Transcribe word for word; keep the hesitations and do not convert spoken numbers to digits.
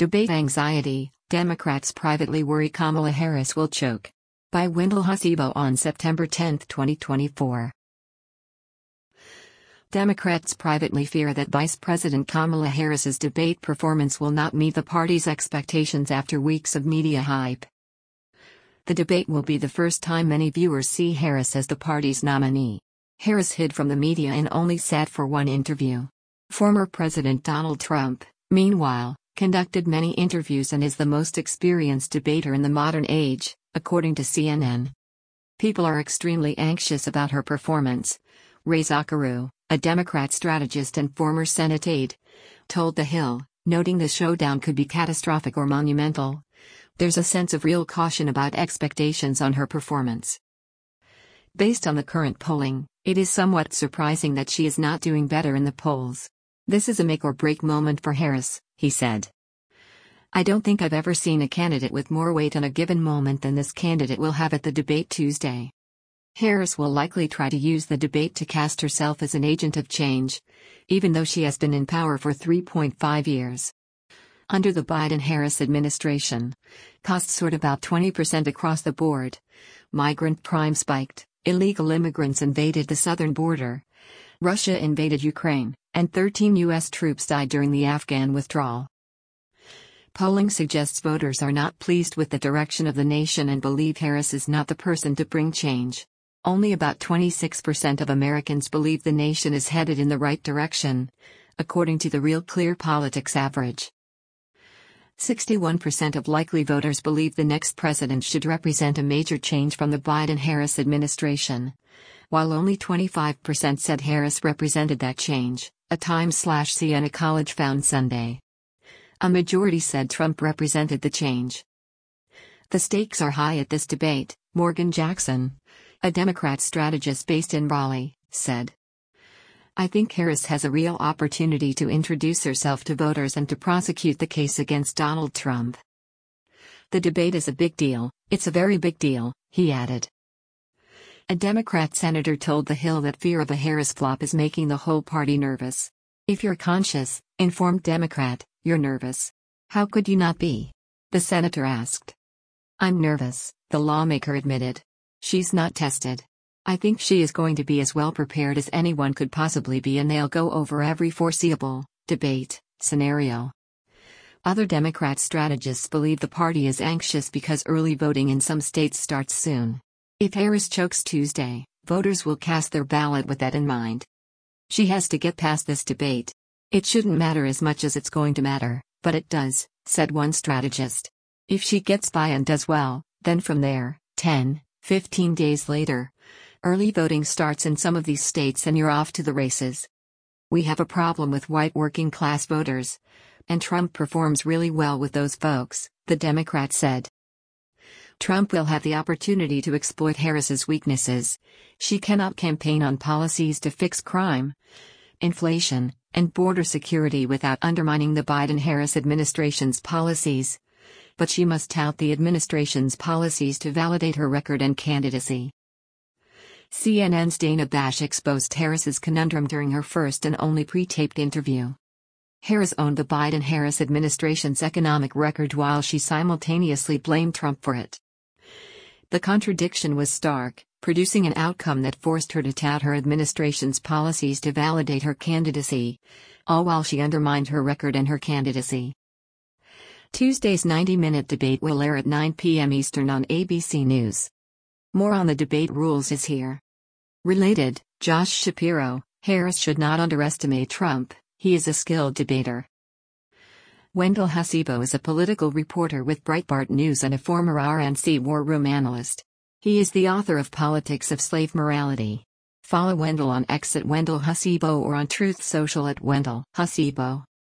Debate anxiety, Democrats privately worry Kamala Harris will choke. By Wendell Husibo on September tenth, twenty twenty-four. Democrats privately fear that Vice President Kamala Harris's debate performance will not meet the party's expectations after weeks of media hype. The debate will be the first time many viewers see Harris as the party's nominee. Harris hid from the media and only sat for one interview. Former President Donald Trump, meanwhile, conducted many interviews and is the most experienced debater in the modern age, according to C N N. People are extremely anxious about her performance. Ray Zakaru, a Democrat strategist and former Senate aide, told The Hill, noting the showdown could be catastrophic or monumental. There's a sense of real caution about expectations on her performance. Based on the current polling, it is somewhat surprising that she is not doing better in the polls. This is a make-or-break moment for Harris, he said. I don't think I've ever seen a candidate with more weight on a given moment than this candidate will have at the debate Tuesday. Harris will likely try to use the debate to cast herself as an agent of change, even though she has been in power for three point five years. Under the Biden-Harris administration, costs soared about twenty percent across the board. Migrant crime spiked, illegal immigrants invaded the southern border, Russia invaded Ukraine, and thirteen U S troops died during the Afghan withdrawal. Polling suggests voters are not pleased with the direction of the nation and believe Harris is not the person to bring change. Only about twenty-six percent of Americans believe the nation is headed in the right direction, according to the Real Clear Politics average. sixty-one percent of likely voters believe the next president should represent a major change from the Biden-Harris administration, while only twenty-five percent said Harris represented that change, a Times-Siena College found Sunday. A majority said Trump represented the change. The stakes are high at this debate, Morgan Jackson, a Democrat strategist based in Raleigh, said. I think Harris has a real opportunity to introduce herself to voters and to prosecute the case against Donald Trump. The debate is a big deal, it's a very big deal, he added. A Democrat senator told The Hill that fear of a Harris flop is making the whole party nervous. If you're a conscious, informed Democrat, you're nervous. How could you not be? The senator asked. I'm nervous, the lawmaker admitted. She's not tested. I think she is going to be as well prepared as anyone could possibly be, and they'll go over every foreseeable debate scenario. Other Democrat strategists believe the party is anxious because early voting in some states starts soon. If Harris chokes Tuesday, voters will cast their ballot with that in mind. She has to get past this debate. It shouldn't matter as much as it's going to matter, but it does, said one strategist. If she gets by and does well, then from there, ten, fifteen days later, early voting starts in some of these states and you're off to the races. We have a problem with white working-class voters, and Trump performs really well with those folks, the Democrat said. Trump will have the opportunity to exploit Harris's weaknesses. She cannot campaign on policies to fix crime, inflation, and border security without undermining the Biden-Harris administration's policies. But she must tout the administration's policies to validate her record and candidacy. C N N's Dana Bash exposed Harris's conundrum during her first and only pre-taped interview. Harris owned the Biden-Harris administration's economic record while she simultaneously blamed Trump for it. The contradiction was stark, producing an outcome that forced her to tout her administration's policies to validate her candidacy, all while she undermined her record and her candidacy. Tuesday's ninety-minute debate will air at nine p m Eastern on A B C News. More on the debate rules is here. Related, Josh Shapiro, Harris should not underestimate Trump, he is a skilled debater. Wendell Husibo is a political reporter with Breitbart News and a former R N C war room analyst. He is the author of Politics of Slave Morality. Follow Wendell on X at Wendell Husibo or on Truth Social at Wendell Husibo.